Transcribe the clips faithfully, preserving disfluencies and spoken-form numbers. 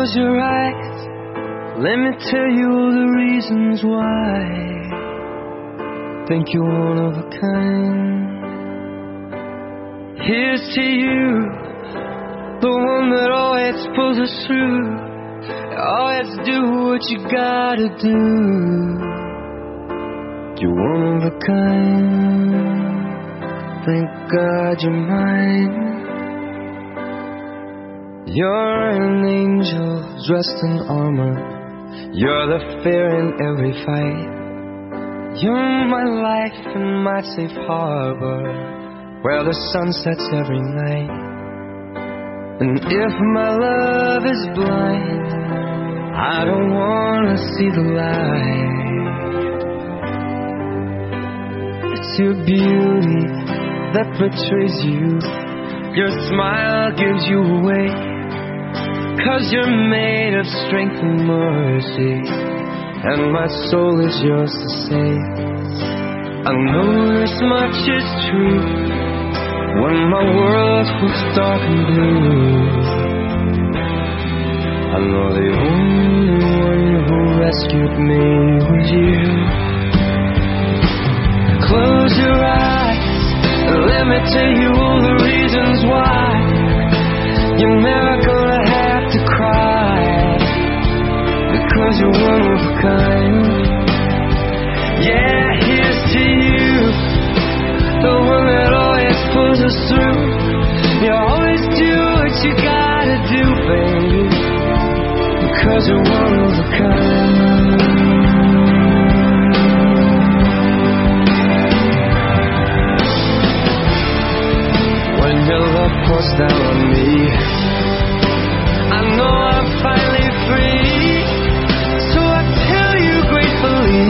Close your eyes, let me tell you all the reasons why. Think you're one of a kind. Here's to you, the one that always pulls us through. Always do what you gotta do. You're one of a kind. Thank God you're mine. You're an angel dressed in armor. You're the fear in every fight. You're my life and my safe harbor, where the sun sets every night. And if my love is blind, I don't wanna see the light. It's your beauty that betrays you. Your smile gives you away, 'cause you're made of strength and mercy, and my soul is yours to save. I know this much is true. When my world was dark and blue, I know the only one who rescued me was you. Close your eyes, let me tell you all the reasons why. You're never gonna have to cry, because you're one of a kind. Yeah, here's to you, the one that always pulls us through. You always do what you gotta do, baby, because you're one of a kind. When your love pours down on me, I know I'm finally free. So I tell you gratefully,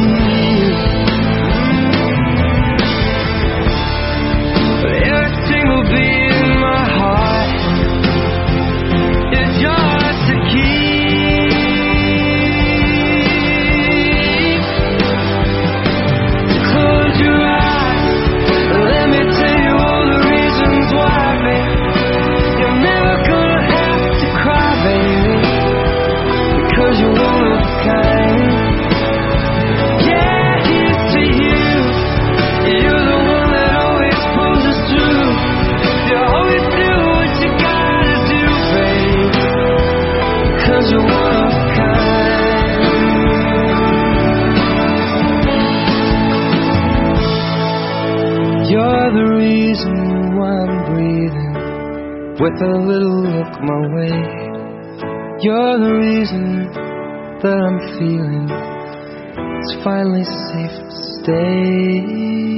but everything will be in my heart. It's yours to keep. Close your eyes, let me tell you all the reasons why, baby. You're never gonna have to cry, baby, because you're one of a kind. Yeah, here's to you, you're the one that always pulls us through. You always do what you gotta do, baby, because you're one of a kind. You're the reason why I'm breathing, with a little look my way. You're the reason that I'm feeling it's finally safe to stay.